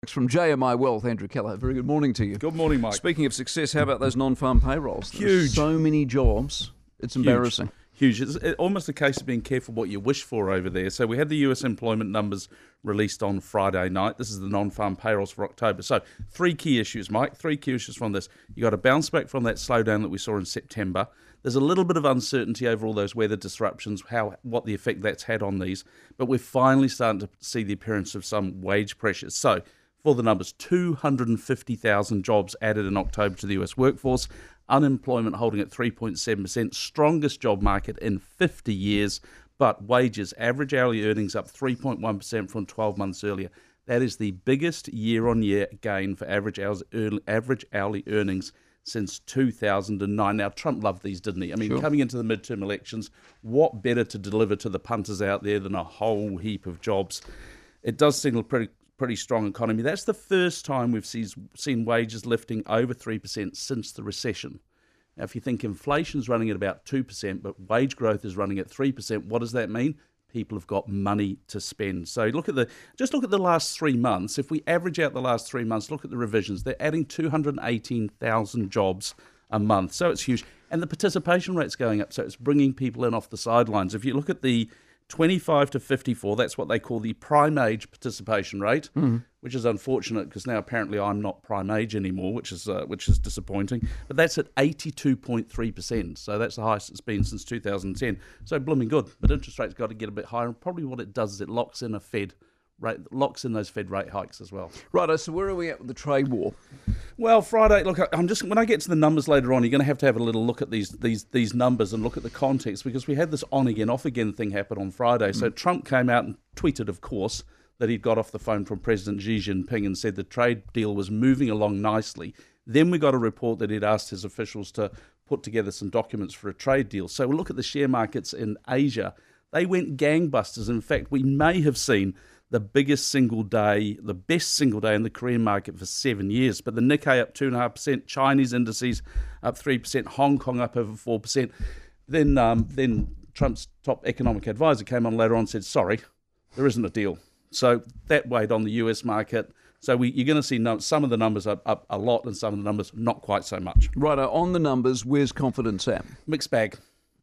From JMI Wealth, Andrew Keller. Very good morning to you. Good morning, Mike. Speaking of success, how about those non-farm payrolls? Huge. So many jobs. It's embarrassing. Huge. It's almost a case of being careful what you wish for over there. So we had the US employment numbers released on Friday night. This is the non-farm payrolls for October. So three key issues, Mike. Three key issues from this. You got a bounce back from that slowdown that we saw in September. There's a little bit of uncertainty over all those weather disruptions, what the effect that's had on these. But we're finally starting to see the appearance of some wage pressures. So for the numbers, 250,000 jobs added in October to the US workforce, unemployment holding at 3.7%, strongest job market in 50 years, but wages, average hourly earnings up 3.1% from 12 months earlier. That is the biggest year-on-year gain for average hourly earnings since 2009. Now, Trump loved these, didn't he? I mean, Sure. Coming into the midterm elections, what better to deliver to the punters out there than a whole heap of jobs? It does signal pretty strong economy. That's the first time we've seen wages lifting over 3% since the recession. Now, if you think inflation's running at about 2%, but wage growth is running at 3%, what does that mean? People have got money to spend. So look at the last 3 months. If we average out the last 3 months, look at the revisions. They're adding 218,000 jobs a month. So it's huge. And the participation rate's going up, so it's bringing people in off the sidelines. If you look at the 25 to 54, that's what they call the prime age participation rate, which is unfortunate because now apparently I'm not prime age anymore, which is disappointing. But that's at 82.3%, so that's the highest it's been since 2010. So blooming good, but interest rates got to get a bit higher, and probably what it does is it locks in locks in those Fed rate hikes as well. Right, so where are we at with the trade war? Well, Friday, look, when I get to the numbers later on, you're going to have a little look at these numbers and look at the context, because we had this on-again, off-again thing happen on Friday. So Trump came out and tweeted, of course, that he'd got off the phone from President Xi Jinping and said the trade deal was moving along nicely. Then we got a report that he'd asked his officials to put together some documents for a trade deal. So we look at the share markets in Asia. They went gangbusters. In fact, we may have seen the best single day in the Korean market for 7 years. But the Nikkei up 2.5%, Chinese indices up 3%, Hong Kong up over 4%. Then Trump's top economic advisor came on later on and said, sorry, there isn't a deal. So that weighed on the US market. So you're going to see some of the numbers up a lot and some of the numbers not quite so much. Right, on the numbers, where's confidence at? Mixed bag.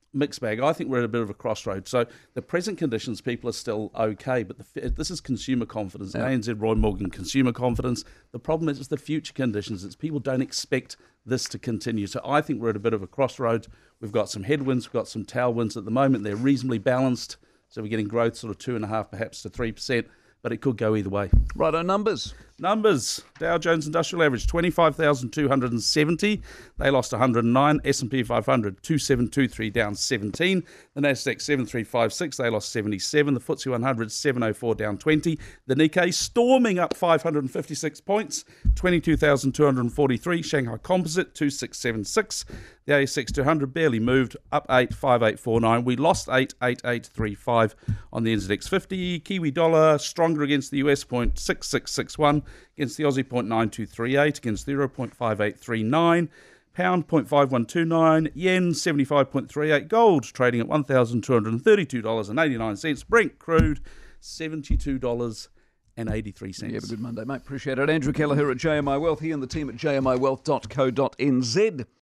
I think we're at a bit of a crossroads. So the present conditions, people are still okay, but this is consumer confidence. Yeah. ANZ Roy Morgan consumer confidence. The problem is the future conditions. It's people don't expect this to continue. So I think we're at a bit of a crossroads. We've got some headwinds, we've got some tailwinds at the moment. They're reasonably balanced. So we're getting growth sort of 2.5% perhaps to 3%, but it could go either way. Right, numbers. Dow Jones Industrial Average, 25,270. They lost 109. S&P 500, 2723, down 17. The Nasdaq, 7356. They lost 77. The FTSE 100, 704, down 20. The Nikkei storming up 556 points, 22,243. Shanghai Composite, 2676. The ASX 200 barely moved, up 8, 5849. We lost 8, 8835 on the NZX 50. Kiwi dollar stronger against the US, 0.6661. Against the Aussie, 0.9238, against the Euro, 0.5839, pound, 0.5129, yen, 75.38, gold trading at $1,232.89, Brent crude, $72.83. You have a good Monday, mate. Appreciate it. Andrew Keller here at JMI Wealth. He and the team at jmiwealth.co.nz.